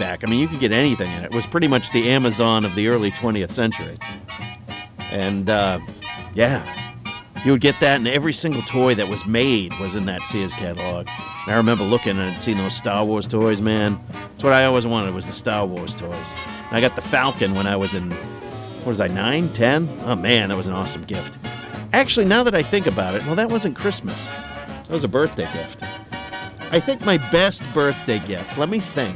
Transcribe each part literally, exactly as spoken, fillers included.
paperback. I mean, you could get anything in it. It was pretty much the Amazon of the early twentieth century. And, uh, yeah, you would get that, and every single toy that was made was in that Sears catalog. And I remember looking and seeing those Star Wars toys, man. That's what I always wanted, was the Star Wars toys. And I got the Falcon when I was in, what was I, nine, ten? Oh, man, that was an awesome gift. Actually, now that I think about it, well, that wasn't Christmas. That was a birthday gift. I think my best birthday gift, let me think.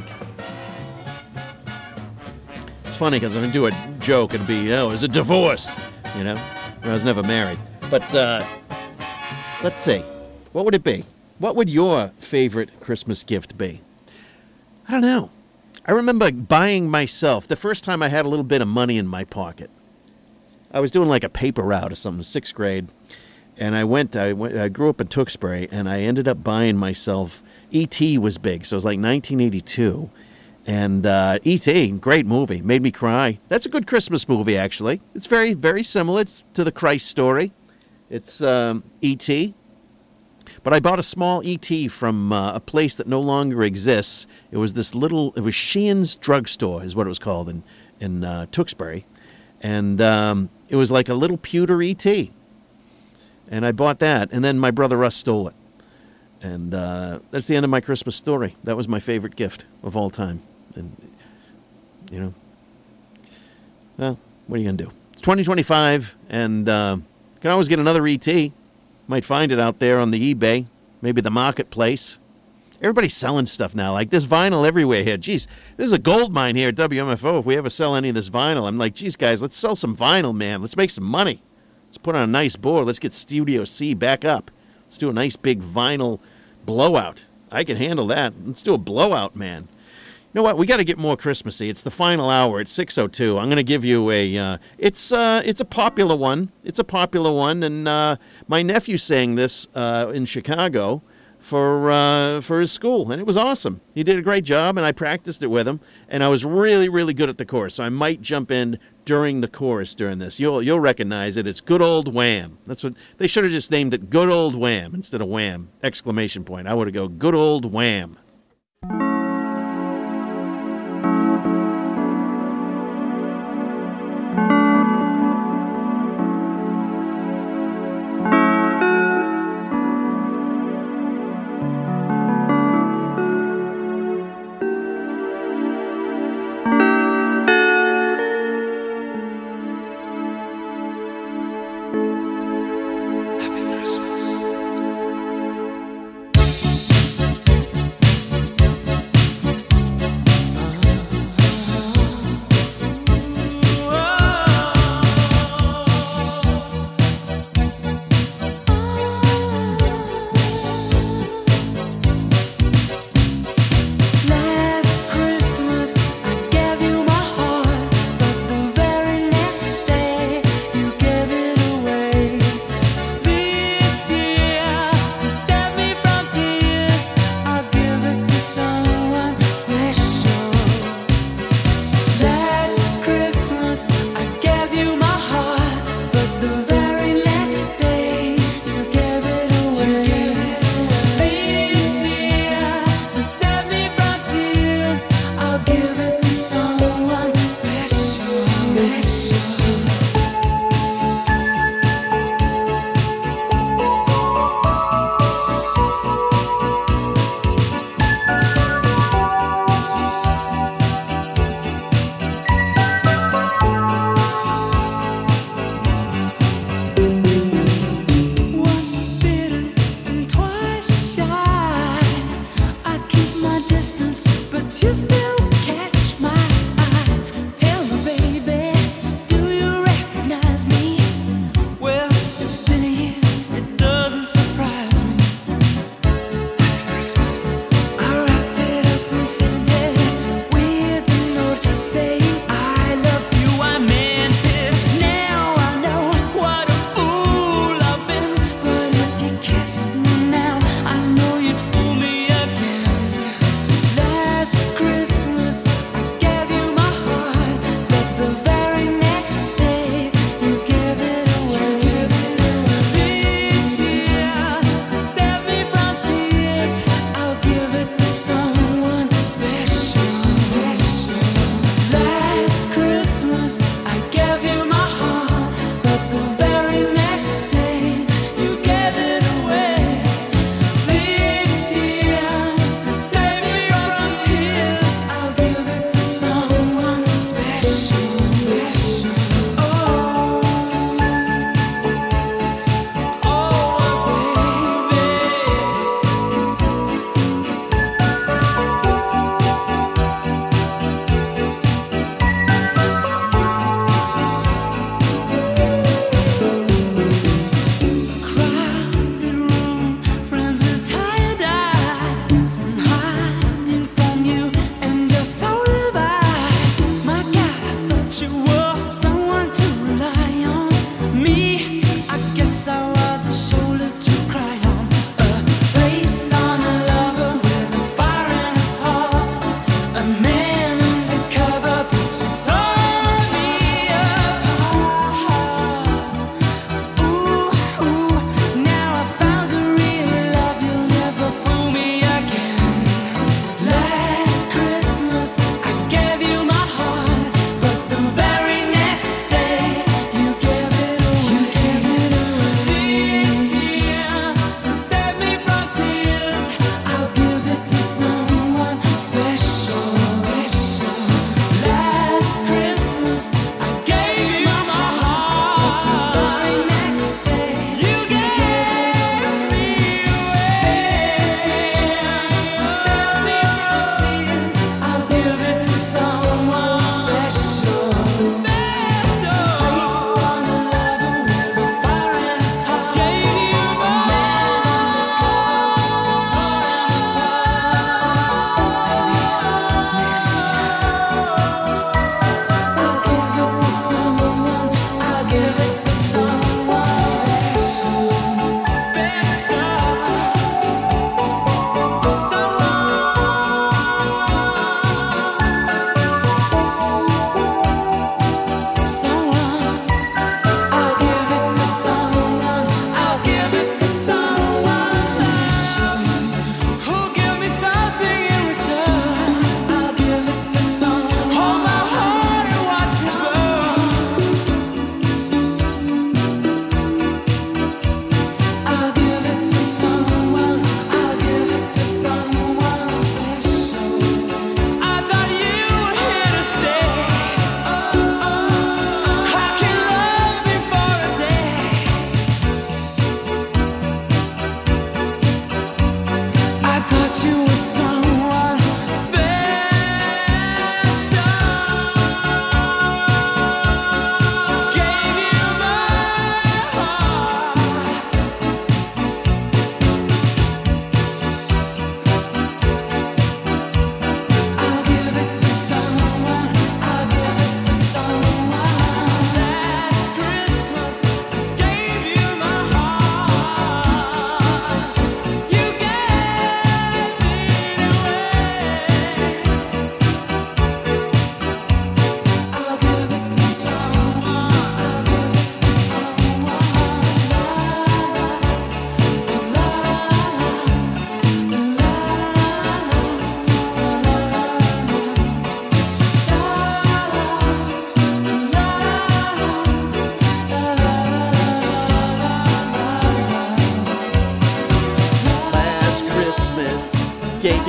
It's funny because if I do a joke, it'd be, oh, it was a divorce, you know? I was never married. But uh, let's see. What would it be? What would your favorite Christmas gift be? I don't know. I remember buying myself, the first time I had a little bit of money in my pocket. I was doing like a paper route or something, sixth grade. And I went, I went, I grew up in Tewksbury, and I ended up buying myself, E T was big, so it was like nineteen eighty-two. And uh, E T, great movie, made me cry. That's a good Christmas movie, actually. It's very, very similar to the Christ story. It's um, E T. But I bought a small E T from uh, a place that no longer exists. It was this little, it was Sheehan's Drugstore is what it was called in, in uh, Tewksbury. And um, it was like a little pewter E T. And I bought that, and then my brother Russ stole it. And uh, that's the end of my Christmas story. That was my favorite gift of all time. And, you know, well, what are you going to do? It's twenty twenty-five, and uh, you can always get another E T. Might find it out there on the eBay, maybe the marketplace. Everybody's selling stuff now. Like, there's vinyl everywhere here. Geez, this is a gold mine here at W M F O. If we ever sell any of this vinyl, I'm like, geez, guys, let's sell some vinyl, man. Let's make some money. Let's put on a nice board. Let's get Studio C back up. Let's do a nice big vinyl blowout. I can handle that. Let's do a blowout, man. You know what? We got to get more Christmassy. It's the final hour. It's six oh two. I'm going to give you a, uh, it's uh, it's a popular one. It's a popular one. And uh, my nephew sang this uh, in Chicago for uh, for his school, and it was awesome. He did a great job, and I practiced it with him, and I was really, really good at the chorus. So I might jump in during the chorus during this. You'll you'll recognize it. It's Good Old Wham. That's what they should have just named it. Good Old Wham instead of Wham! Exclamation point. I would have go Good Old Wham.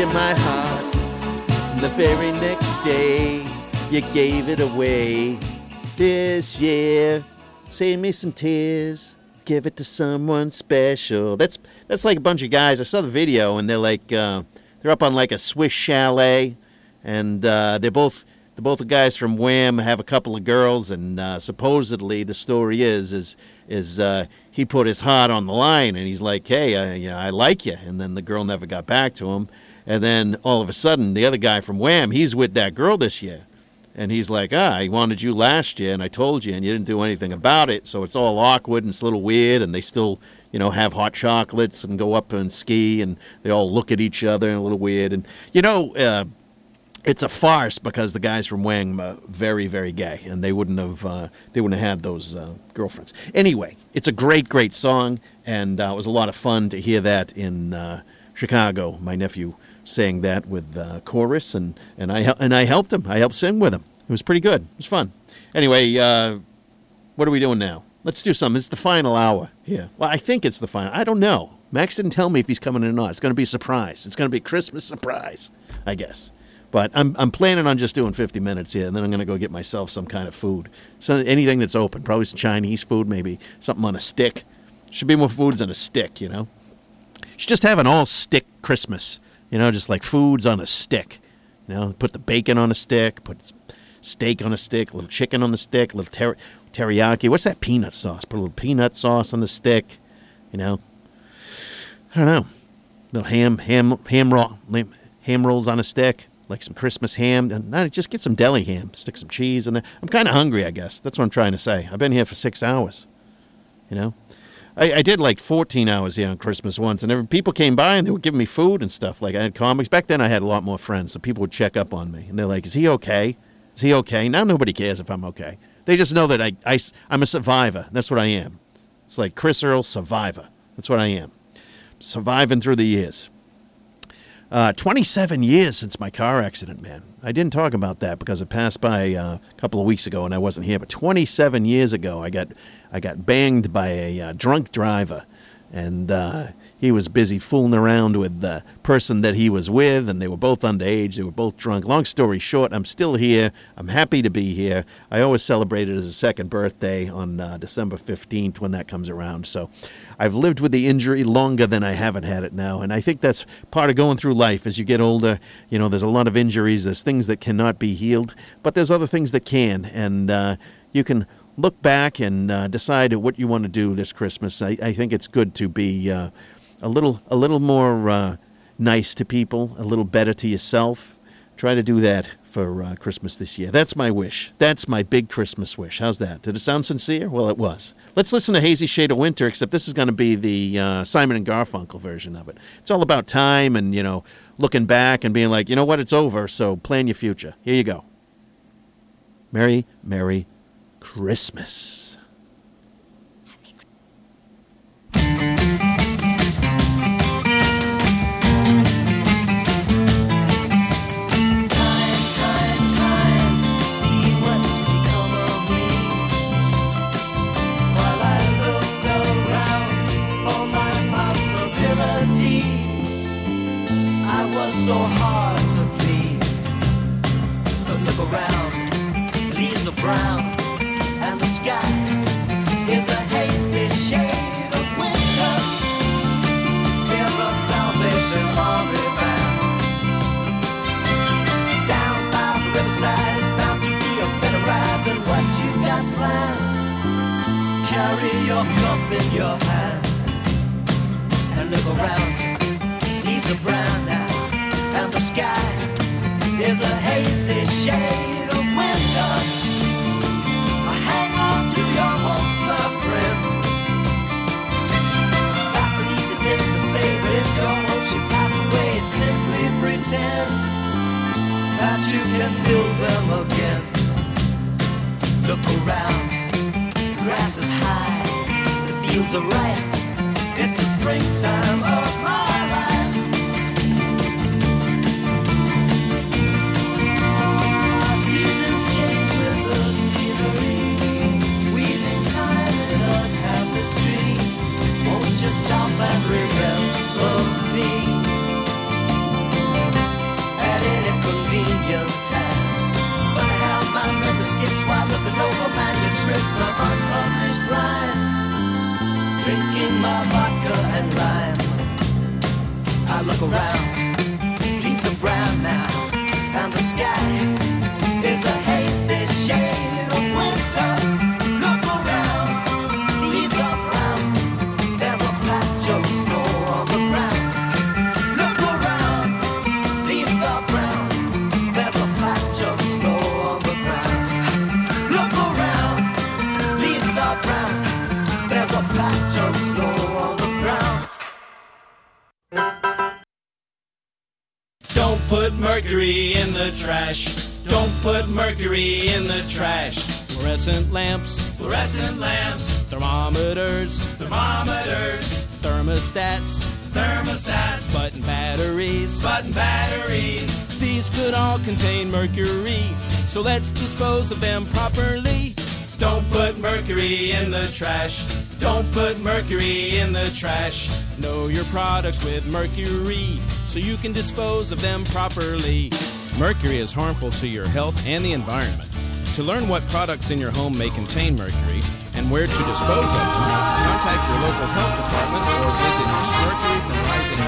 in my heart. And the very next day, you gave it away. This year, save me some tears. Give it to someone special. That's that's like a bunch of guys. I saw the video, and they're like, uh, they're up on like a Swiss chalet, and uh, they're both the both the guys from Wham have a couple of girls, and uh, supposedly the story is is is uh, he put his heart on the line, and he's like, hey, I, you know, I like you, and then the girl never got back to him, and then all of a sudden the other guy from Wham, he's with that girl this year. And he's like, ah, I wanted you last year, and I told you, and you didn't do anything about it, so it's all awkward, and it's a little weird, and they still, you know, have hot chocolates and go up and ski, and they all look at each other and a little weird. And, you know, uh, it's a farce because the guys from Wham are very, very gay, and they wouldn't have uh, they wouldn't have had those uh, girlfriends. Anyway, it's a great, great song, and uh, it was a lot of fun to hear that in uh, Chicago. My nephew sang that with uh, chorus, and, and I and I helped him. I helped sing with him. It was pretty good. It was fun. Anyway, uh, what are we doing now? Let's do something. It's the final hour here. Well, I think it's the final. I don't know. Max didn't tell me if he's coming in or not. It's going to be a surprise. It's going to be a Christmas surprise, I guess. But I'm I'm planning on just doing fifty minutes here, and then I'm going to go get myself some kind of food. So anything that's open. Probably some Chinese food, maybe something on a stick. Should be more foods on a stick, you know. Should just have an all-stick Christmas. You know, just like foods on a stick. You know, put the bacon on a stick, put steak on a stick, a little chicken on the stick, a little ter- teriyaki. What's that peanut sauce? Put a little peanut sauce on the stick. You know, I don't know. Little ham, ham, ham roll, ham rolls on a stick, like some Christmas ham. And just get some deli ham. Stick some cheese in there. I'm kind of hungry, I guess. That's what I'm trying to say. I've been here for six hours. You know, I, I did like fourteen hours here on Christmas once, and every, people came by and they were giving me food and stuff. Like I had comics back then. I had a lot more friends, so people would check up on me, and they're like, "Is he okay? Is he okay?" Now nobody cares if I'm okay. They just know that I, I, I'm a survivor. That's what I am. It's like Chris Earl, survivor. That's what I am. Surviving through the years. Uh, twenty-seven years since my car accident, man. I didn't talk about that because it passed by uh, a couple of weeks ago and I wasn't here. But twenty-seven years ago, I got I got banged by a uh, drunk driver. And uh, he was busy fooling around with the person that he was with, and they were both underage. They were both drunk. Long story short, I'm still here. I'm happy to be here. I always celebrate it as a second birthday on uh, December fifteenth when that comes around. So I've lived with the injury longer than I haven't had it now, and I think that's part of going through life. As you get older, you know, there's a lot of injuries. There's things that cannot be healed, but there's other things that can, and uh, you can look back and uh, decide what you want to do this Christmas. I, I think it's good to be uh, a little a little more uh, nice to people, a little better to yourself. Try to do that for uh, Christmas this year. That's my wish. That's my big Christmas wish. How's that? Did it sound sincere? Well, it was. Let's listen to Hazy Shade of Winter, except this is going to be the uh, Simon and Garfunkel version of it. It's all about time and, you know, looking back and being like, you know what, it's over, so plan your future. Here you go. Merry, Merry Christmas. So hard to please, but look around, leaves are brown, and the sky is a hazy shade of winter. Hear the Salvation Army band down by the riverside. It's bound to be a better ride than what you got planned. Carry your cup in your hand and look around you. Leaves are brown now, and the sky is a hazy shade of winter. Hang on to your hopes, my friend. That's an easy thing to say, but if your hopes should pass away, simply pretend that you can build them again. Look around, the grass is high, the fields are ripe. It's the springtime of my life. Won't you stop and remember me? look around. Leaves are brown now, and the sky is a hazy shade of winter. Look around, leaves are brown. There's a patch of snow on the ground. Look around, leaves are brown. There's a patch of snow on the ground. Look around, leaves are brown. There's a patch of snow on the ground. Don't put mercury in the trash. Don't put mercury in the trash. Fluorescent lamps, fluorescent lamps. Thermometers, thermometers. Thermostats, thermostats. Button batteries, button batteries. These could all contain mercury, so let's dispose of them properly. Don't put mercury in the trash. Don't put mercury in the trash. Know your products with mercury, so you can dispose of them properly. Mercury is harmful to your health and the environment. To learn what products in your home may contain mercury and where to dispose of them, contact your local health department or visit keep mercury from rising.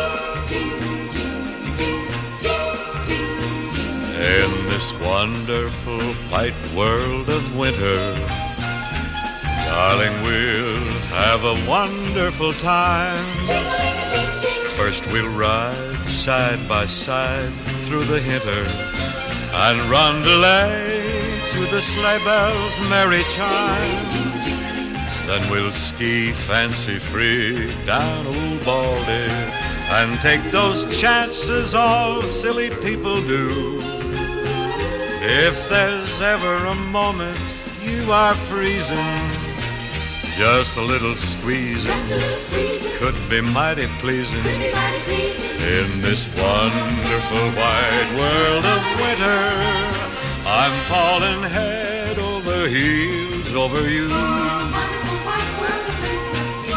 In this wonderful white world of winter, darling, we'll have a wonderful time. First we'll ride side by side through the hinter and roundelay to the sleigh bells' merry chime. Then we'll ski fancy-free down Old Baldy and take those chances all silly people do. If there's ever a moment you are freezing, just a little squeezing, Just a little squeezing could be mighty pleasing. could be mighty pleasing. In this wonderful wide world of winter, I'm falling head over heels over you. In this wonderful white world of winter,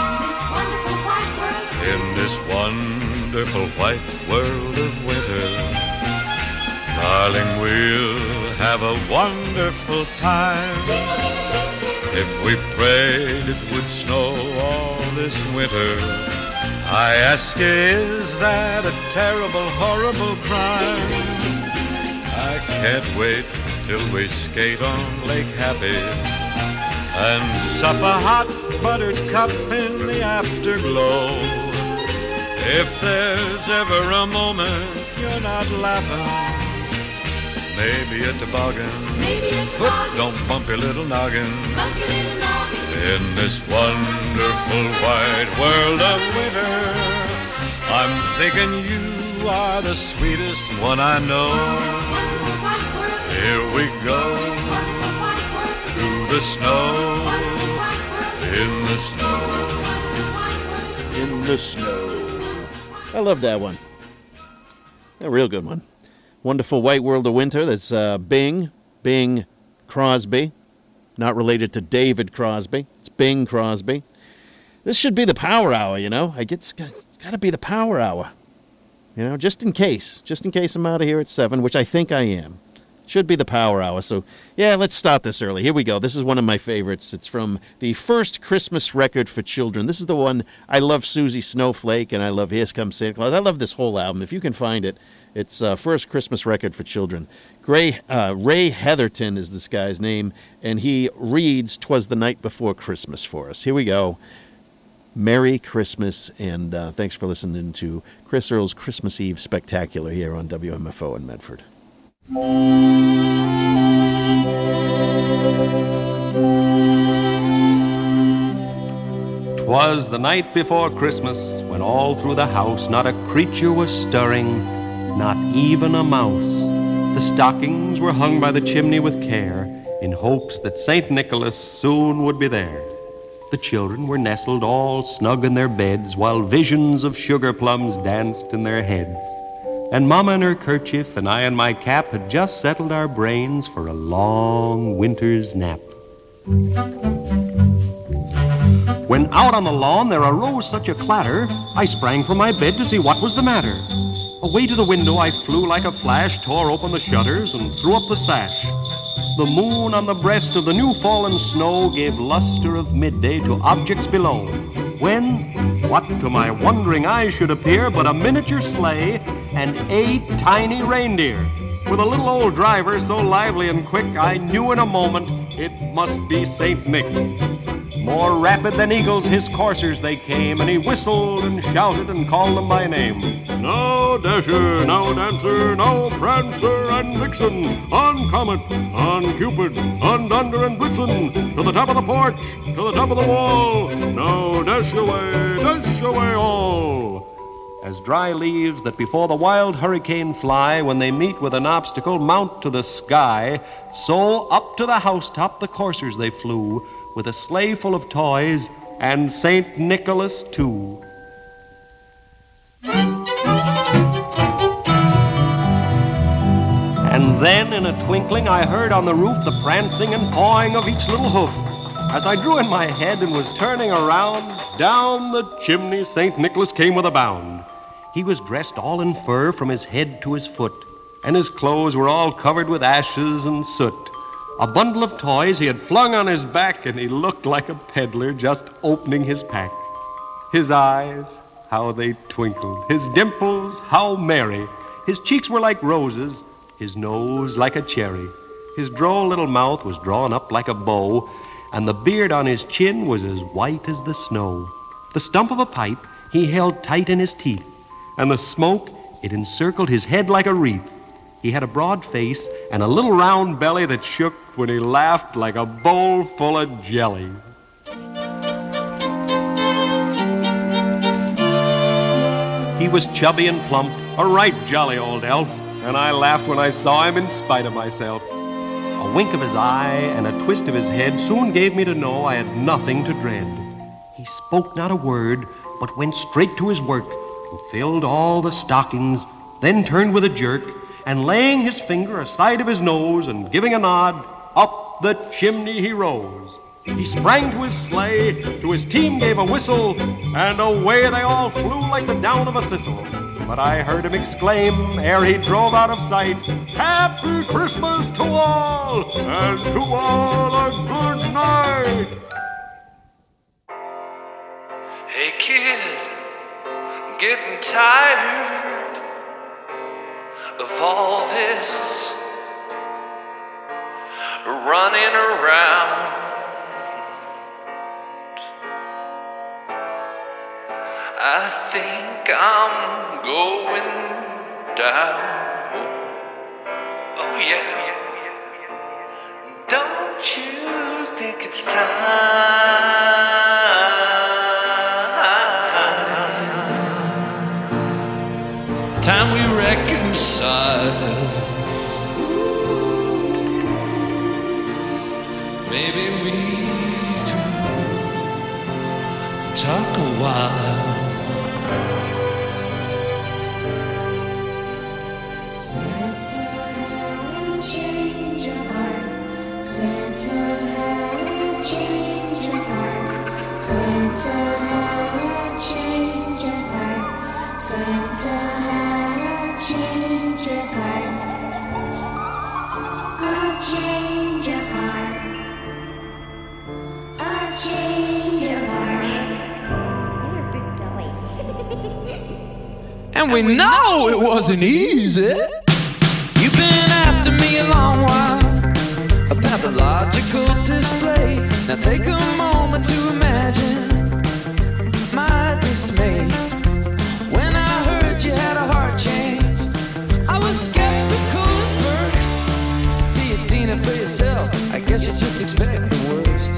in this wonderful white world In this wonderful white world of of winter, darling, we'll have a wonderful time. If we prayed it would snow all this winter, I ask, is that a terrible, horrible crime? I can't wait till we skate on Lake Happy and sup a hot buttered cup in the afterglow. If there's ever a moment you're not laughing, maybe a toboggan, Maybe a Whoop, toboggan. don't bump your little noggin. Bump your little noggin. In this wonderful wide world of winter, I'm thinking you are the sweetest one I know. Wonderful white world. Here we go Wonderful white world. through the snow, Wonderful white world. in the snow. Wonderful white world. In the snow. I love that one. A real good one. Wonderful White World of Winter. That's uh, Bing. Bing Crosby. Not related to David Crosby. It's Bing Crosby. This should be the power hour, you know. I get, it's got to be the power hour. You know, just in case. Just in case I'm out of here at seven, which I think I am. Should be the power hour. So, yeah, let's start this early. Here we go. This is one of my favorites. It's from the first Christmas record for children. This is the one, I love Susie Snowflake, and I love Here Comes Santa Claus. I love this whole album. If you can find it, it's uh, first Christmas record for children. Gray, uh, Ray Heatherton is this guy's name, and he reads "'Twas the Night Before Christmas" for us. Here we go. Merry Christmas, and uh, thanks for listening to Chris Earle's Christmas Eve Spectacular here on W M F O in Medford. 'Twas the night before Christmas, when all through the house not a creature was stirring, not even a mouse. The stockings were hung by the chimney with care, in hopes that Saint Nicholas soon would be there. The children were nestled all snug in their beds, while visions of sugar plums danced in their heads. And Mama in her kerchief and I in my cap had just settled our brains for a long winter's nap. When out on the lawn there arose such a clatter, I sprang from my bed to see what was the matter. Away to the window I flew like a flash, tore open the shutters and threw up the sash. The moon on the breast of the new fallen snow gave luster of midday to objects below. when, what to my wondering eyes should appear but a miniature sleigh and eight tiny reindeer. With a little old driver so lively and quick, I knew in a moment it must be Saint Nick. More rapid than eagles, his coursers they came, and he whistled and shouted and called them by name. Now Dasher, now Dancer, now Prancer and Vixen, on Comet, on Cupid, on Dunder and Blitzen, to the top of the porch, to the top of the wall. Now dash away, dash away all. As dry leaves that before the wild hurricane fly, when they meet with an obstacle, mount to the sky, so up to the housetop the coursers they flew, with a sleigh full of toys, and Saint Nicholas too. And then in a twinkling I heard on the roof the prancing and pawing of each little hoof. As I drew in my head and was turning around, down the chimney Saint Nicholas came with a bound. He was dressed all in fur from his head to his foot, and his clothes were all covered with ashes and soot. A bundle of toys he had flung on his back, and he looked like a peddler just opening his pack. His eyes, how they twinkled. His dimples, how merry. His cheeks were like roses, his nose like a cherry. His droll little mouth was drawn up like a bow, and the beard on his chin was as white as the snow. The stump of a pipe he held tight in his teeth, and the smoke, it encircled his head like a wreath. He had a broad face and a little round belly that shook when he laughed like a bowl full of jelly. He was chubby and plump, a right jolly old elf, and I laughed when I saw him in spite of myself. A wink of his eye and a twist of his head soon gave me to know I had nothing to dread. He spoke not a word, but went straight to his work and filled all the stockings, then turned with a jerk, and laying his finger aside of his nose and giving a nod, up the chimney he rose. He sprang to his sleigh, to his team gave a whistle, and away they all flew like the down of a thistle. But I heard him exclaim, ere he drove out of sight, "Happy Christmas to all, and to all a good night." Hey kid, I'm getting tired of all this running around. I think I'm going down. Oh yeah. Don't you think it's time? Time we reconcile. Maybe we could talk a while. Santa had a change of heart. Santa had a change of heart. Santa had a change of heart. Santa had a change of heart. A change of heart. A change of heart. You're a big belly. And we know it wasn't easy. You've been after me a long while, a pathological display. Now take a moment to imagine my dismay when I heard you had a heart change. I was skeptical at first, till you seen it for yourself. I guess you just expect the worst.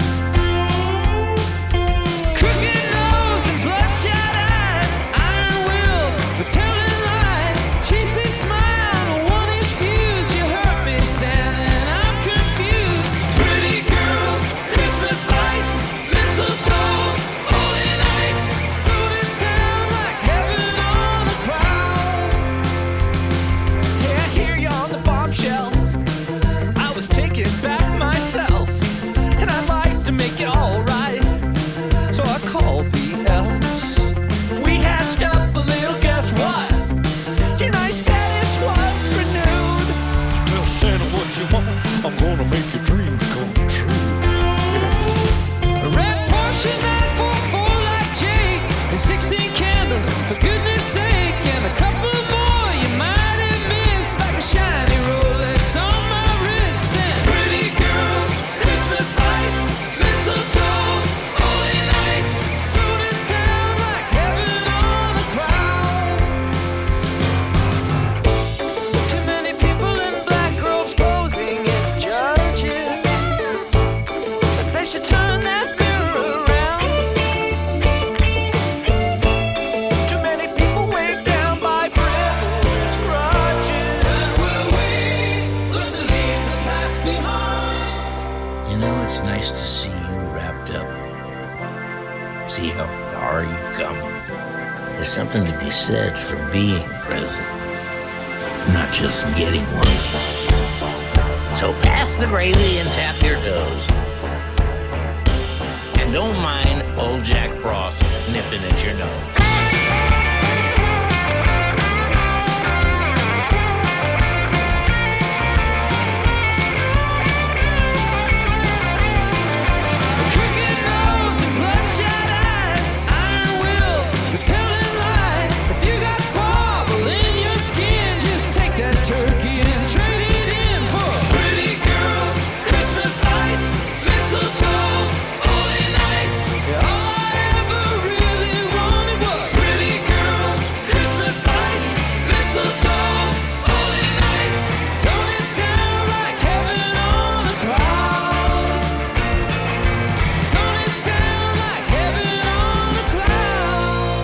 Crooked nose and bloodshot eyes, iron will for telling lies, cheap seat smile, one-inch fuse. You hurt me, Santa, and I'm confused. Pretty girls, Christmas lights, mistletoe, holy nights. Don't it sound like heaven on a cloud? Yeah, I hear you on the bombshell. I was taken back myself, and I'd like to make it all right. So I called the elves. We hatched up a little, guess what? Your nice status was renewed. Tell Santa what you want. I'm gonna make your dreams come true. A red Porsche nine four four like J It's nice to see you wrapped up. See how far you've come. There's something to be said for being present, not just getting one. So pass the gravy and tap your toes. And don't mind old Jack Frost nipping at your nose. Turkey and trade it in for pretty girls, Christmas lights, mistletoe, holy nights. All I ever really wanted was pretty girls, Christmas lights, mistletoe, holy nights. Don't it sound like heaven on a cloud? Don't it sound like heaven on a cloud?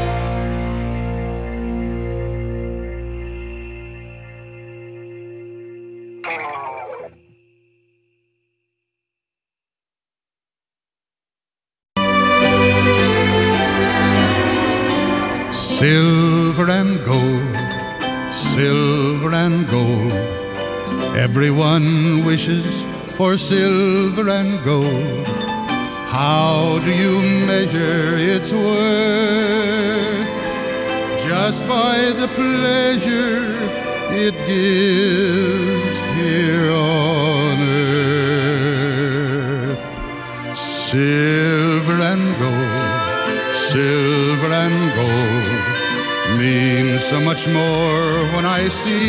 Silver and gold, silver and gold. Everyone wishes for silver and gold. How do you measure its worth? Just by the pleasure it gives here on earth. Silver and gold, silver and gold means so much more when I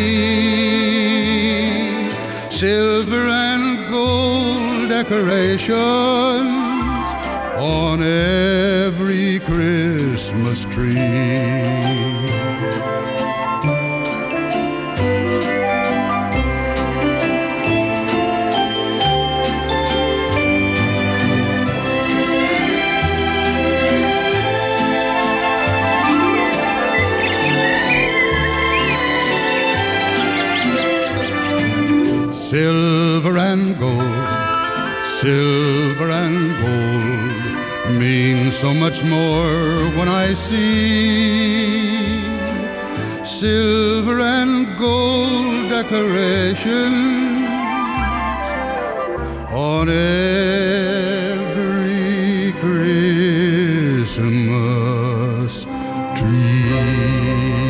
see silver and gold decorations on every Christmas tree. Silver and gold, silver and gold means so much more when I see silver and gold decorations on every Christmas tree.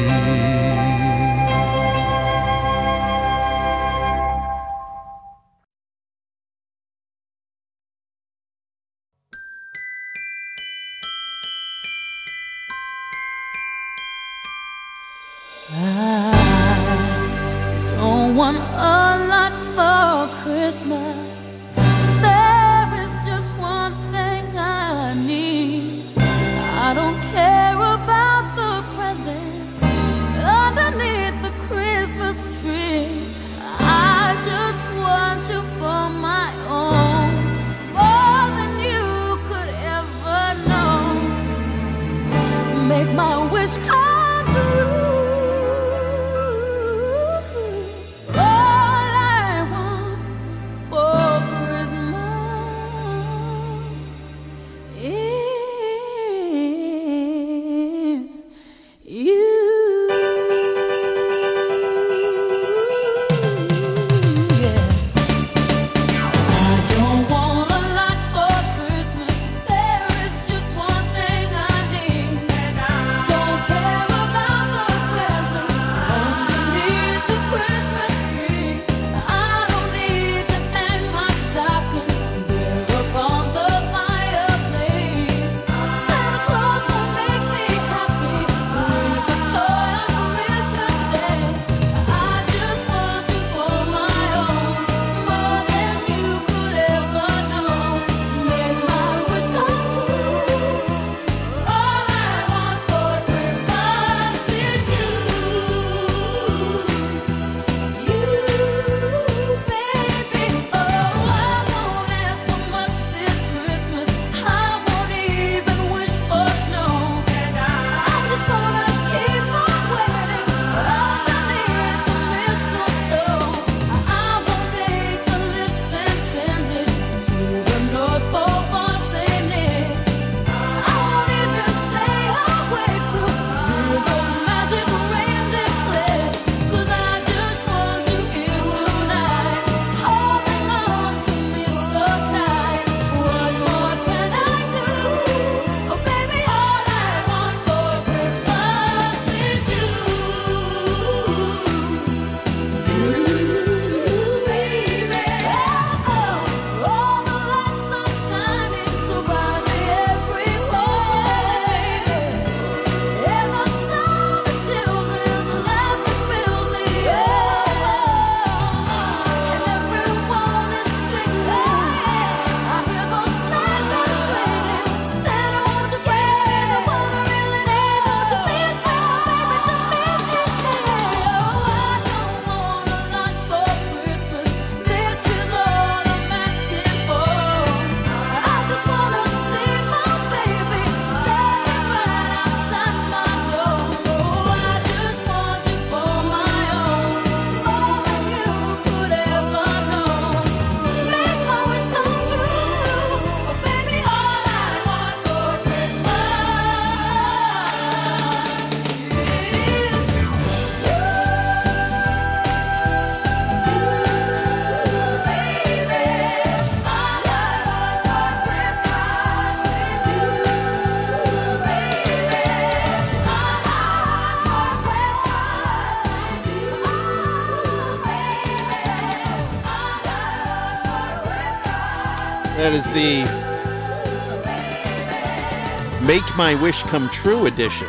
Don't want a lot for Christmas. There is just one thing I need. I don't care about the presents underneath the Christmas tree. I just want you for my own, more than you could ever know. Make my wish come true. All I want for That is the Make My Wish Come True edition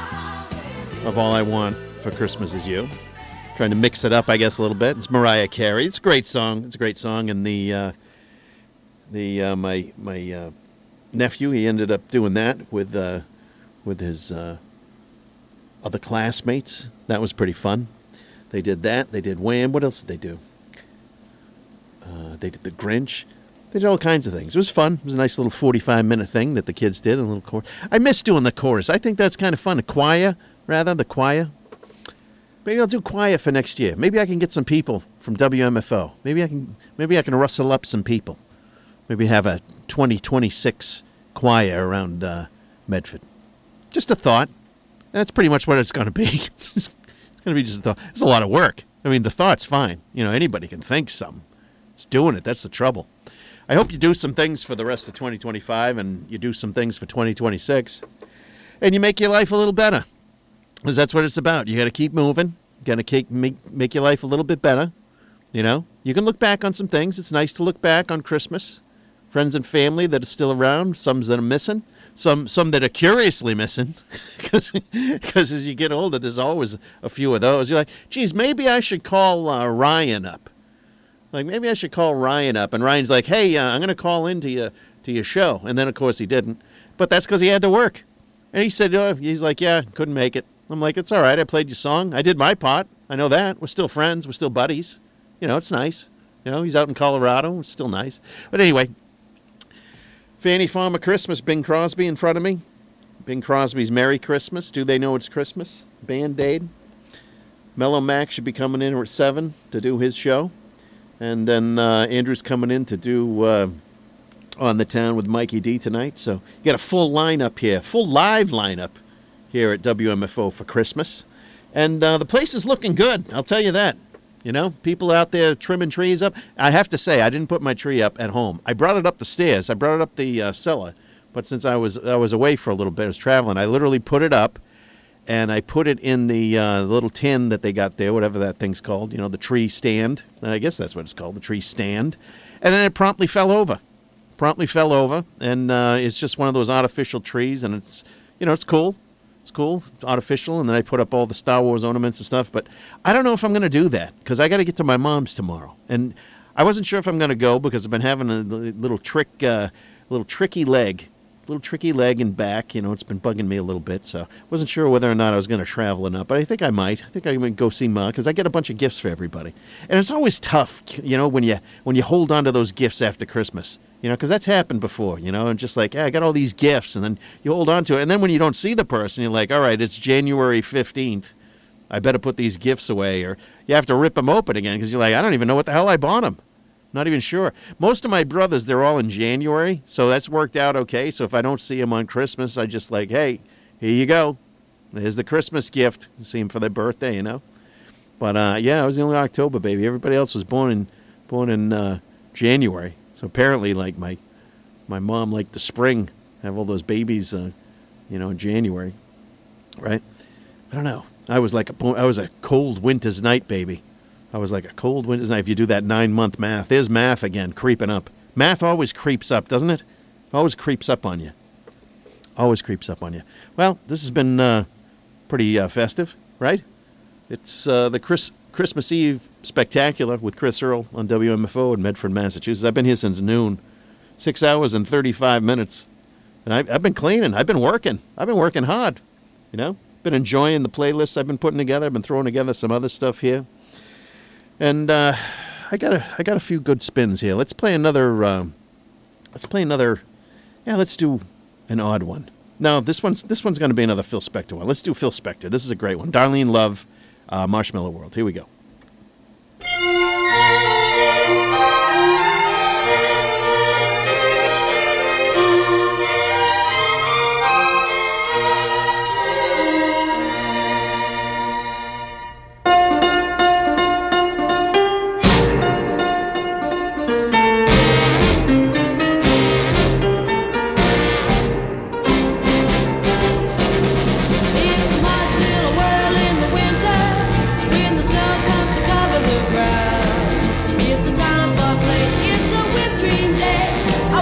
of All I Want for Christmas Is You. Trying to mix it up, I guess, a little bit. It's Mariah Carey. It's a great song. It's a great song. And the uh, the uh, my my uh, nephew, he ended up doing that with uh, with his uh, other classmates. That was pretty fun. They did that. They did Wham. What else did they do? Uh, they did The Grinch. They did all kinds of things. It was fun. It was a nice little forty-five minute thing that the kids did. A little chorus. I miss doing the chorus. I think that's kind of fun. A choir, rather, the choir. Maybe I'll do choir for next year. Maybe I can get some people from W M F O. Maybe I can. Maybe I can rustle up some people. Maybe have a twenty twenty-six choir around uh, Medford. Just a thought. That's pretty much what it's going to be. It's going to be just a thought. It's a lot of work. I mean, the thought's fine. You know, anybody can think something. It's doing it. That's the trouble. I hope you do some things for the rest of twenty twenty-five and you do some things for twenty twenty-six and you make your life a little better, because that's what it's about. You got to keep moving. You got to make, make your life a little bit better. You know, you can look back on some things. It's nice to look back on Christmas. Friends and family that are still around, some that are missing, some some that are curiously missing, because as you get older, there's always a few of those. You're like, geez, maybe I should call uh, Ryan up. Like, maybe I should call Ryan up. And Ryan's like, hey, uh, I'm going to call into your, to your show. And then, of course, he didn't. But that's because he had to work. And he said, oh, he's like, yeah, couldn't make it. I'm like, it's all right. I played your song. I did my part. I know that. We're still friends. We're still buddies. You know, it's nice. You know, he's out in Colorado. It's still nice. But anyway, Fanny Farmer Christmas, Bing Crosby in front of me. Bing Crosby's Merry Christmas. Do They Know It's Christmas? Band-Aid. Mellow Mac should be coming in at seven to do his show. And then uh, Andrew's coming in to do uh, On the Town with Mikey D tonight. So you got a full lineup here, full live lineup here at W M F O for Christmas. And uh, the place is looking good, I'll tell you that. You know, people out there trimming trees up. I have to say, I didn't put my tree up at home. I brought it up the stairs. I brought it up the uh, cellar. But since I was I was away for a little bit, I was traveling, I literally put it up. And I put it in the uh, little tin that they got there, whatever that thing's called, you know, the tree stand. I guess that's what it's called, the tree stand. And then it promptly fell over. Promptly fell over. And uh, it's just one of those artificial trees. And it's, you know, it's cool. It's cool. It's artificial. And then I put up all the Star Wars ornaments and stuff. But I don't know if I'm going to do that, because I got to get to my mom's tomorrow. And I wasn't sure if I'm going to go, because I've been having a little trick, uh, little tricky leg. Little tricky leg and back, you know, it's been bugging me a little bit, so wasn't sure whether or not I was going to travel or not, but I think I might. I think I might go see Ma, because I get a bunch of gifts for everybody. And it's always tough, you know, when you when you hold on to those gifts after Christmas, you know, because that's happened before, you know, and just like, hey, I got all these gifts, and then you hold on to it, and then when you don't see the person, you're like, all right, it's January fifteenth, I better put these gifts away, or you have to rip them open again, because you're like, I don't even know what the hell I bought them. Not even sure. Most of my brothers, they're all in January, so that's worked out okay. So if I don't see them on Christmas, I just like, hey, here you go. There's the Christmas gift. See them for their birthday, you know. But uh, yeah, I was the only October baby. Everybody else was born in born in uh, January. So apparently, like my my mom liked the spring, have all those babies, uh, you know, in January, right? I don't know. I was like a I was a cold winter's night baby. I was like a cold winter's night. If you do that nine-month math, there's math again, creeping up. Math always creeps up, doesn't it? Always creeps up on you. Always creeps up on you. Well, this has been uh, pretty uh, festive, right? It's uh, the Chris, Christmas Eve Spectacular with Chris Earl on W M F O in Medford, Massachusetts. I've been here since noon, six hours and thirty-five minutes. And I've, I've been cleaning. I've been working. I've been working hard, you know. Been enjoying the playlists I've been putting together. I've been throwing together some other stuff here. And uh, I got a I got a few good spins here. Let's play another. Uh, let's play another. Yeah, let's do an odd one. No, this one's this one's going to be another Phil Spector one. Let's do Phil Spector. This is a great one. Darlene Love, uh, Marshmallow World. Here we go. I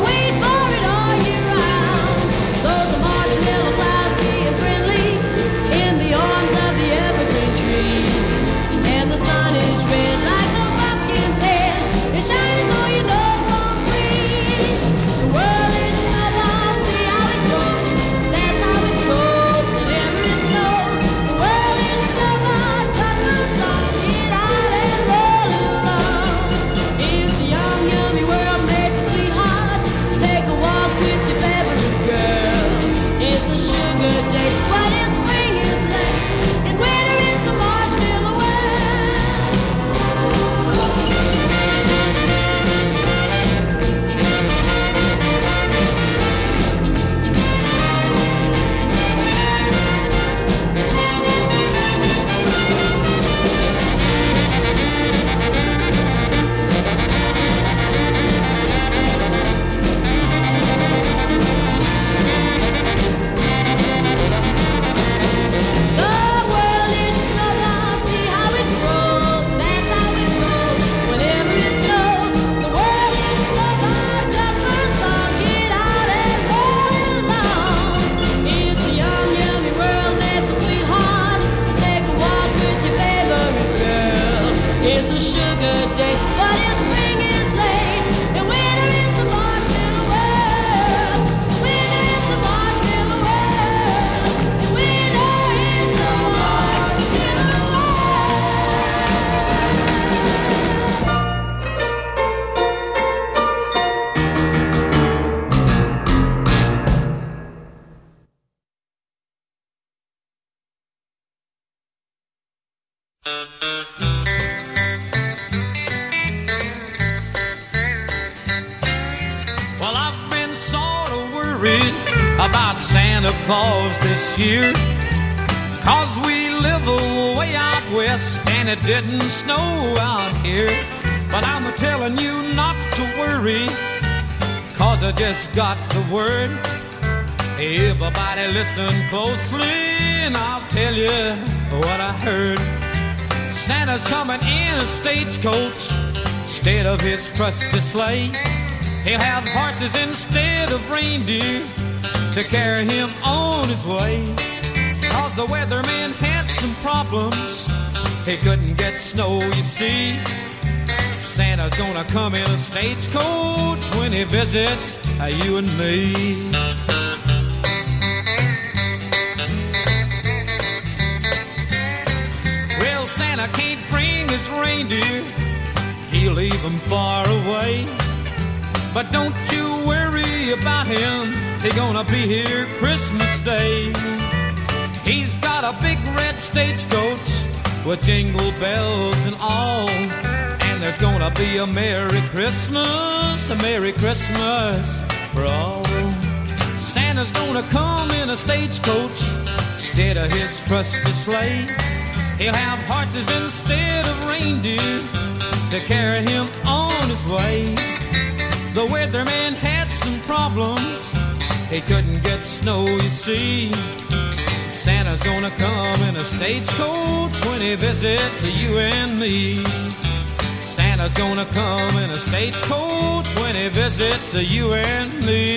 about Santa Claus this year, 'cause we live way out west and it didn't snow out here. But I'm telling you not to worry, 'cause I just got the word. Everybody listen closely and I'll tell you what I heard. Santa's coming in a stagecoach instead of his trusty sleigh. He'll have horses instead of reindeer to carry him on his way. 'Cause the weatherman had some problems, he couldn't get snow, you see. Santa's gonna come in a stagecoach when he visits you and me. Well, Santa can't bring his reindeer, he'll leave them far away. But don't you worry about him, he's gonna be here Christmas Day. He's got a big red stagecoach with jingle bells and all. And there's gonna be a Merry Christmas, a Merry Christmas for all. Santa's gonna come in a stagecoach instead of his trusty sleigh. He'll have horses instead of reindeer to carry him on his way. The weatherman had some problems, he couldn't get snow, you see. Santa's gonna come in a stagecoach when he visits you and me. Santa's gonna come in a stagecoach when he visits you and me.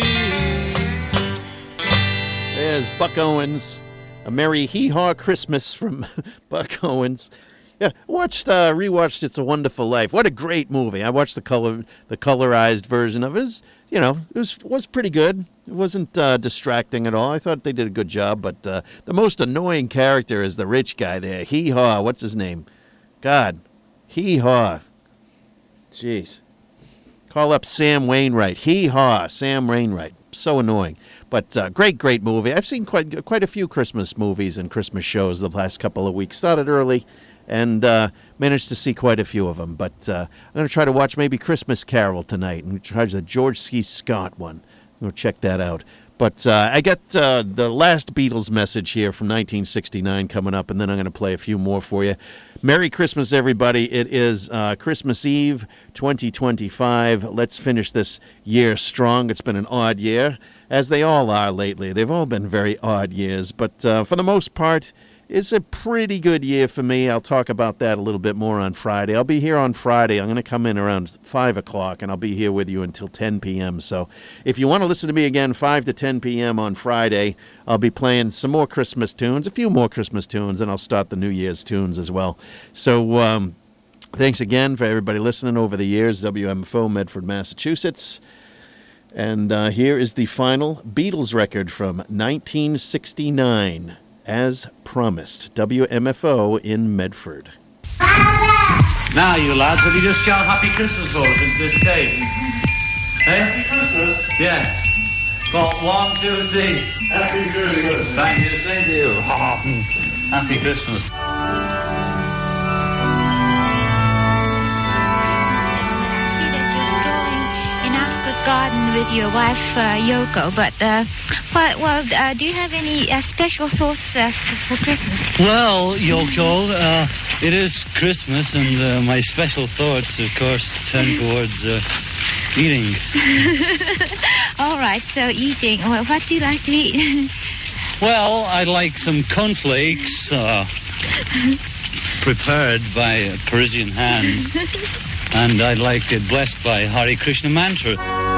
There's Buck Owens. A Merry Hee-Haw Christmas from Buck Owens. Yeah, watched, uh, rewatched It's a Wonderful Life. What a great movie. I watched the color, the colorized version of it. It was, you know, it was was pretty good. It wasn't uh, distracting at all. I thought they did a good job, but uh, the most annoying character is the rich guy there. Hee-Haw, what's his name? God, Hee-Haw. Jeez. Call up Sam Wainwright. Hee-Haw, Sam Wainwright. So annoying. But uh, great, great movie. I've seen quite quite a few Christmas movies and Christmas shows the last couple of weeks. Started early and uh, managed to see quite a few of them. But uh, I'm going to try to watch maybe Christmas Carol tonight and try the George C. Scott one. Go check that out. But uh, I got uh, the last Beatles message here from nineteen sixty-nine coming up, and then I'm going to play a few more for you. Merry Christmas, everybody. It is uh, Christmas Eve, twenty twenty-five. Let's finish this year strong. It's been an odd year, as they all are lately. They've all been very odd years, but uh, for the most part, it's a pretty good year for me. I'll talk about that a little bit more on Friday. I'll be here on Friday. I'm going to come in around five o'clock, and I'll be here with you until ten p.m. So if you want to listen to me again, five to ten p.m. on Friday, I'll be playing some more Christmas tunes, a few more Christmas tunes, and I'll start the New Year's tunes as well. So um, thanks again for everybody listening over the years. W M F O, Medford, Massachusetts. And uh, here is the final Beatles record from nineteen sixty-nine. As promised, W M F O in Medford. Now, you lads, have you just shout Happy Christmas for us into this tape? Hey? Happy Christmas? Yeah. Go on, one, two, three. Happy Christmas. Thank you, thank you. Happy Christmas. Garden with your wife uh, Yoko, but uh, what, well, uh, do you have any uh, special thoughts uh, for Christmas? Well, Yoko, uh, it is Christmas, and uh, my special thoughts, of course, turn towards uh, eating. All right, so eating. Well, what do you like to eat? Well, I like some cornflakes uh, prepared by Parisian hands. And I'd like it blessed by Hare Krishna mantra.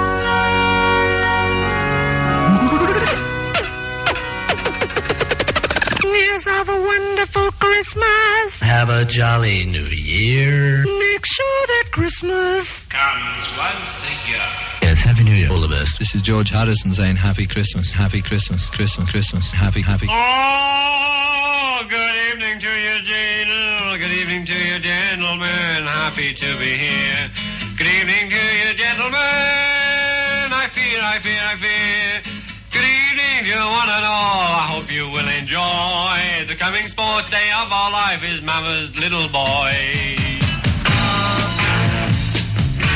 Yes, have a wonderful Christmas. Have a jolly New Year. Make sure that Christmas comes once a year. Yes, Happy New Year, all the best. This is George Harrison saying Happy Christmas, Happy Christmas, Christmas, Christmas, Happy, Happy. Oh, good evening to you, Jane. Good evening to you, gentlemen. Happy to be here. Good evening to you, gentlemen. I feel, I feel, I feel. Good evening to one and all. I hope you will enjoy the coming sports day of our life is Mama's little boy.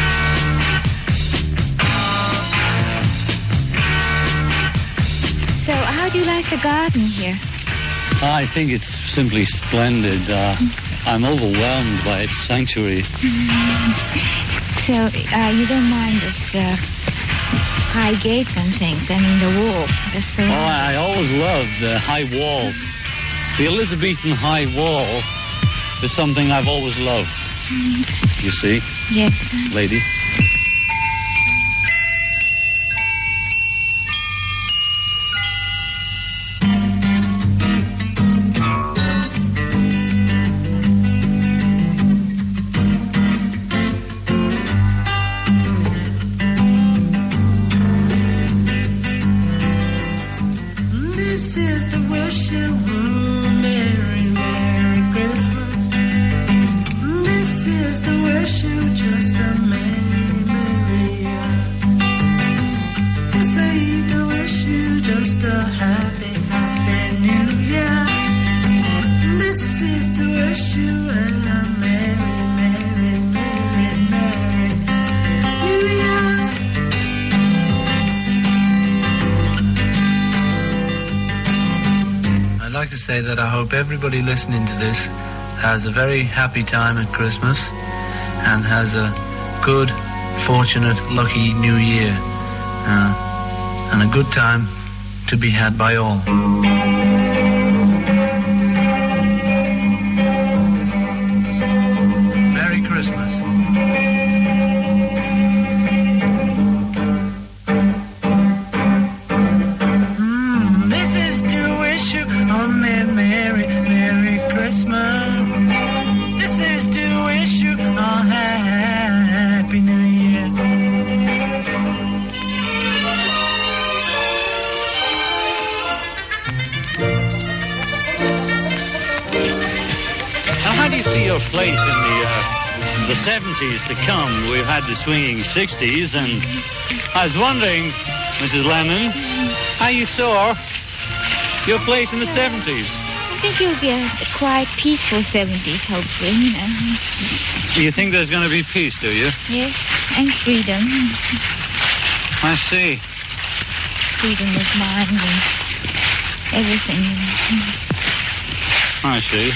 So how do you like the garden here? I think it's simply splendid. Uh, I'm overwhelmed by its sanctuary. So, uh, you don't mind this uh, high gates and things? I mean, the wall. The so Oh, I always loved the high walls. The Elizabethan high wall is something I've always loved. You see? Yes. Lady? This is the wish you were, Merry, Merry Christmas. This is the wish you just a Merry, Merry year. This ain't the wish you just a Happy, Happy New Year. This is the wish you and a Merry, Merry, Merry, Merry New Year. I'd like to say that I hope everybody listening to this has a very happy time at Christmas and has a good, fortunate, lucky new year. Uh, and a good time to be had by all. Merry Christmas. Mm, this is to wish you a Merry, Merry, Merry Christmas. This is to wish you a Happy New Year. Now, how do you see your place in the uh, the seventies to come? We've had the swinging sixties, and I was wondering, Missus Lennon, how you saw your place in the seventies. I think it'll be a, a quite peaceful seventies, hopefully, you know. Do you think there's going to be peace, do you? Yes, and freedom. I see. Freedom of mind and everything. You know. I see.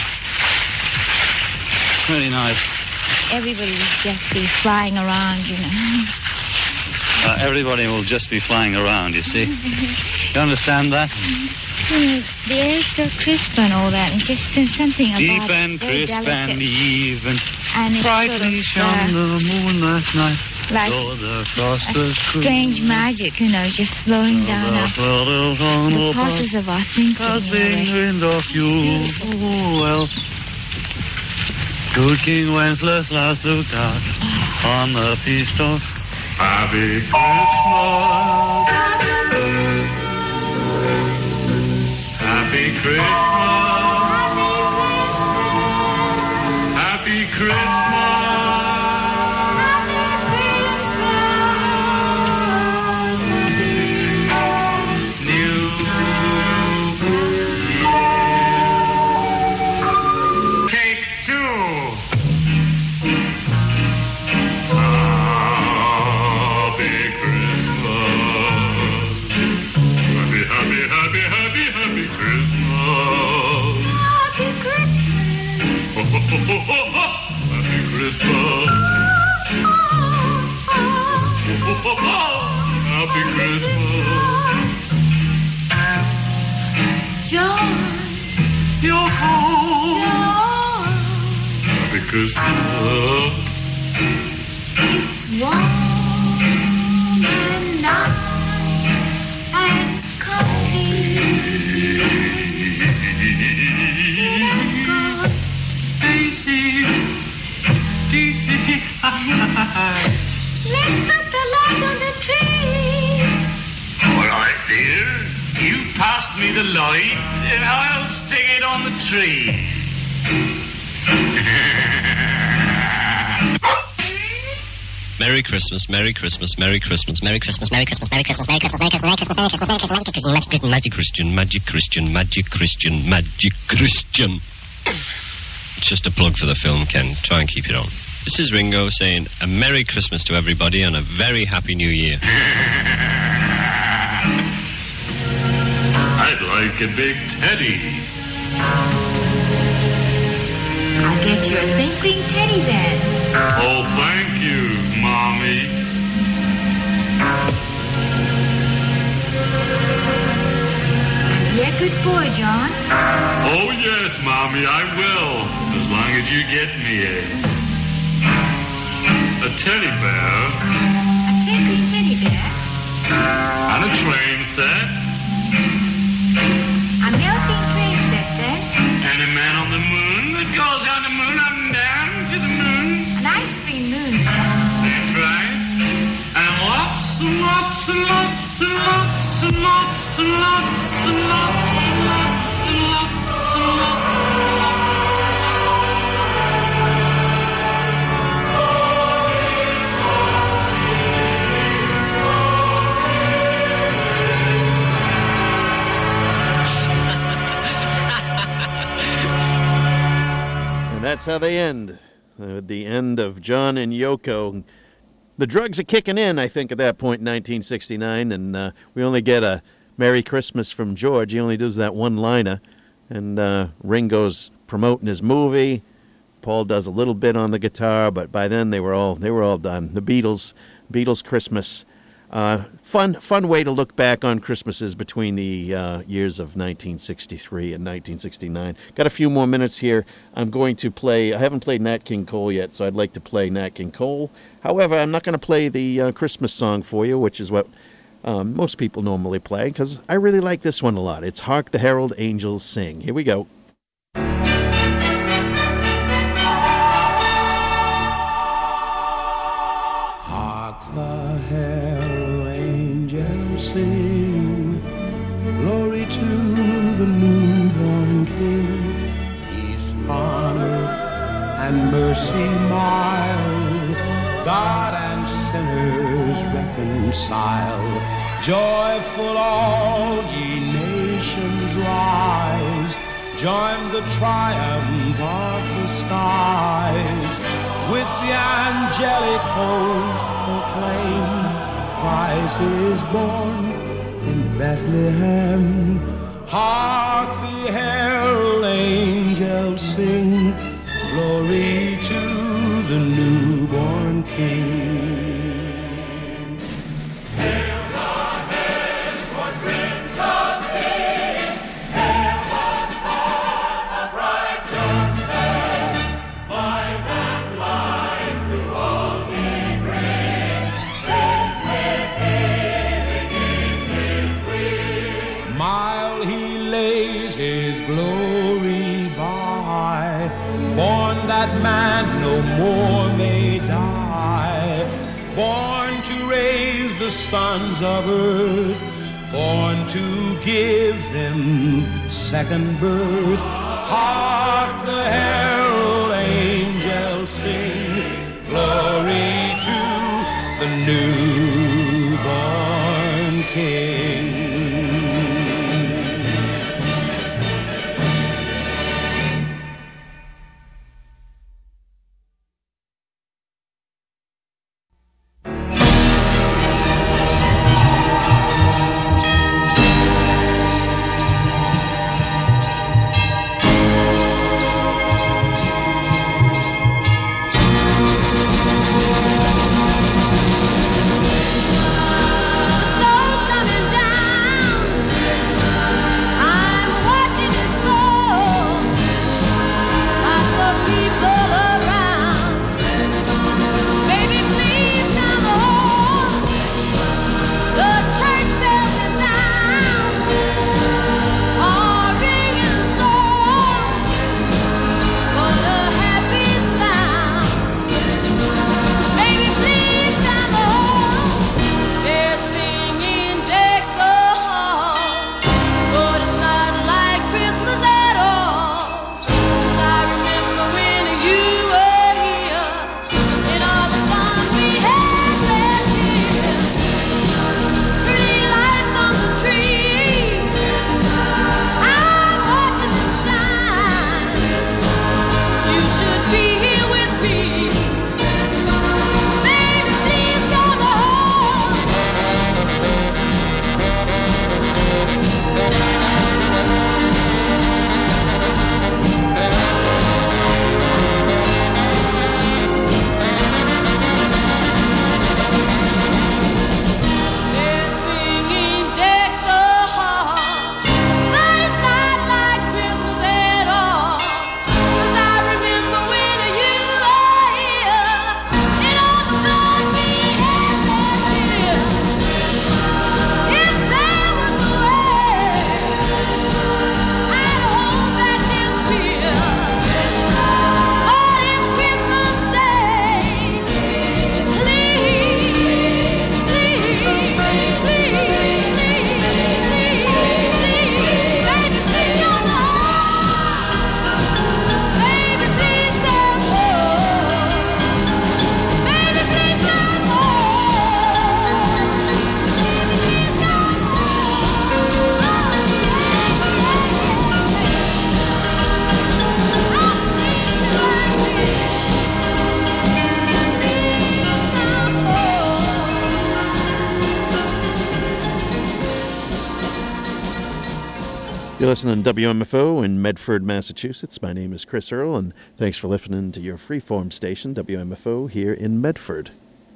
Very nice. Everybody will just be flying around, you know. Uh, everybody will just be flying around, you see. You understand that? You know, the air is so crisp and all that. It's just there's something about Deep it. and Very crisp delicate. and even. And it's Brightly sort of, shone uh, the moon last night. like Though the frost a was strange magic, you know, just slowing down our, the process of our thinking. Has in a way. been wind of you. Oh, well. Good King Wenceslas last looked out on the feast of Happy Christmas. Happy Christmas. Happy Christmas. Cake two. Happy Christmas. Happy, happy, happy, happy, happy Christmas. Happy Christmas. Happy Christmas. Happy Christmas. John. You're home. John. Happy Christmas. It's warm and nice and comfy. Let's go. Daisy. Daisy. Let's put the light on the trees. All right, dear. You pass me the light, and I'll stick it on the tree. Merry Christmas, Merry Christmas, Merry Christmas, Merry Christmas, Merry Christmas, Merry Christmas, Merry Christmas, Merry Christmas, Merry Christmas, Merry Christmas, Merry Christmas, Merry Christmas, Magic Christian, Magic Christian, Magic Christian, Magic Christian. It's just a plug for the film, Ken. Try and keep it on. This is Ringo saying a Merry Christmas to everybody and a very Happy New Year. I'd like a big teddy. I'll get you a twinkling teddy then. Oh, thank you, Mommy. Be a good boy, John. Oh, yes, Mommy, I will. As long as you get me a... a teddy bear. A twinkling teddy bear. And a train set. A melting train set then. And a man on the moon that goes on the moon, up and down to the moon. An ice cream moon then. That's right. And lots and lots and lots and lots and lots and lots and lots and lots and lots and lots and lots. And that's how they end. Uh, the end of John and Yoko. The drugs are kicking in, I think, at that point in nineteen sixty-nine, and uh, we only get a Merry Christmas from George. He only does that one-liner, and uh, Ringo's promoting his movie. Paul does a little bit on the guitar, but by then they were all they were all done. The Beatles, Beatles Christmas. Uh, fun, fun way to look back on Christmases between the uh, years of nineteen sixty-three and nineteen sixty-nine. Got a few more minutes here. I'm going to play. I haven't played Nat King Cole yet, so I'd like to play Nat King Cole. However, I'm not going to play the uh, Christmas song for you, which is what um, most people normally play, because I really like this one a lot. It's "Hark the Herald Angels Sing." Here we go. Hark the herald angels sing, glory to the newborn King. Peace on earth and mercy mild, God and sinners reconcile. Joyful all ye nations rise, join the triumph of the skies. With the angelic host proclaim, Christ is born in Bethlehem. Hark the herald angels sing, glory to the newborn King. That man no more may die, born to raise the sons of earth, born to give them second birth. Hark the herald angels sing, glory to the newborn King. You're listening to W M F O in Medford, Massachusetts. My name is Chris Earl, and thanks for listening to your freeform station, W M F O, here in Medford.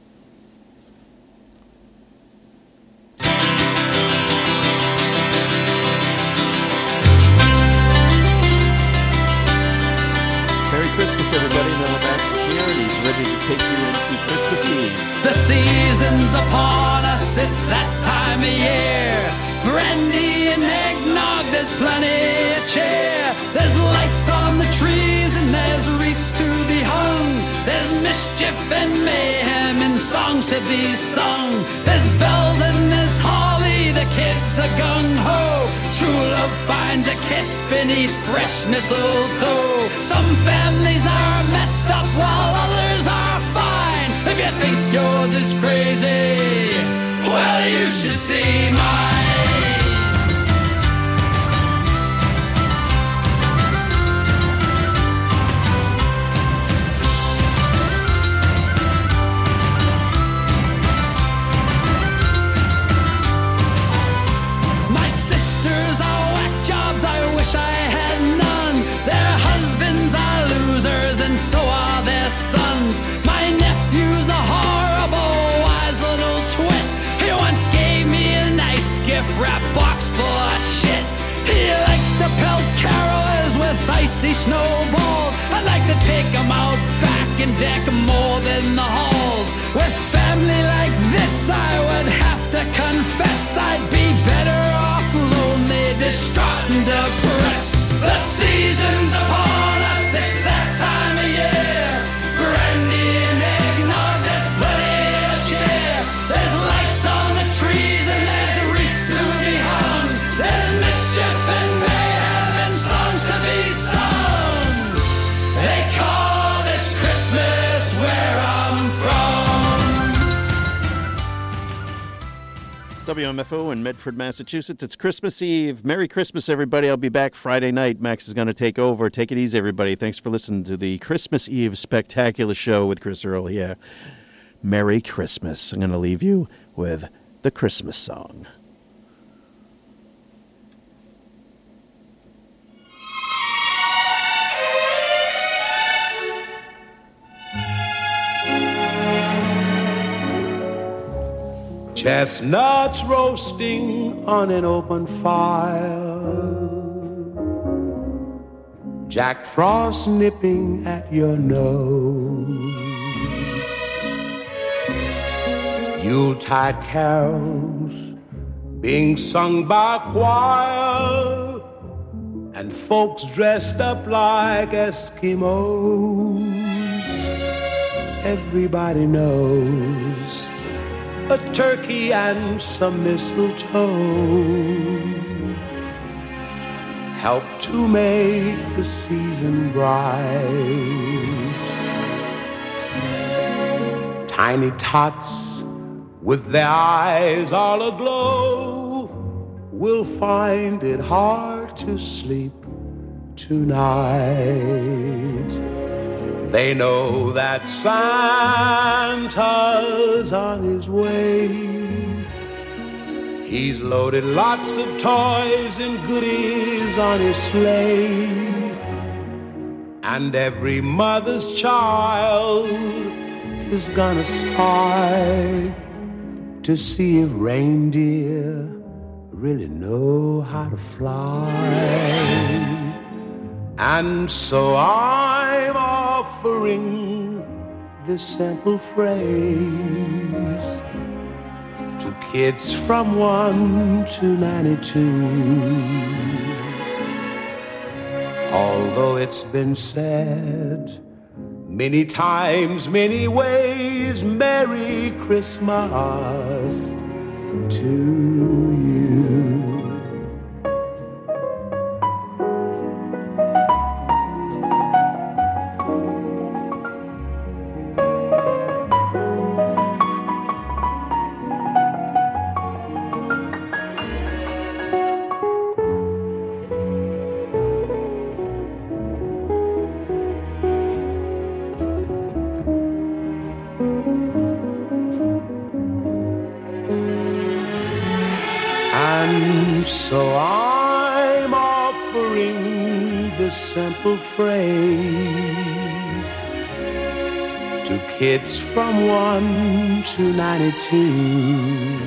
Merry Christmas, everybody. Noah Max is here, and he's ready to take you into Christmas Eve. The season's upon us, it's that time of year. Brandy and eggnog, there's plenty of cheer. There's lights on the trees and there's wreaths to be hung. There's mischief and mayhem and songs to be sung. There's bells and there's holly, the kids are gung-ho. True love finds a kiss beneath fresh mistletoe. Some families are messed up while others are fine. If you think yours is crazy, well, you should see mine. My sisters are whack jobs, I wish I had none. Their husbands are losers and so are their sons. My nephew's a horrible, wise little twit. He once gave me a nice gift wrap box full of shit. He likes to pelt carolers with icy snowballs. I'd like to take him out back and deck more than the halls. With family like this, I would have to confess I'd be better off lonely, distraught and depressed. The season's upon us, it's that time of year. Brandy and eggnog, there's plenty of cheer. There's lights on the trees and there's wreaths to be hung. There's mischief and mayhem and songs to be sung. They call this Christmas where I'm from. It's W M F O in Medford, Massachusetts. It's Christmas Eve. Merry Christmas, everybody. I'll be back Friday night. Max is going to take over. Take it easy, everybody. Thanks for listening to the Christmas Eve Spectacular Show with Chris Earl here. Merry Christmas. I'm going to leave you with the Christmas song. Chestnuts roasting on an open fire, Jack Frost nipping at your nose, Yuletide carols being sung by choir, and folks dressed up like Eskimos. Everybody knows a turkey and some mistletoe help to make the season bright. Tiny tots with their eyes all aglow will find it hard to sleep tonight. They know that Santa's on his way. He's loaded lots of toys and goodies on his sleigh. And every mother's child is gonna spy to see if reindeer really know how to fly. And so I'm offering this simple phrase to kids from one to ninety-two. Although it's been said many times, many ways, Merry Christmas to you. So I'm a simple phrase to kids from one to ninety-two.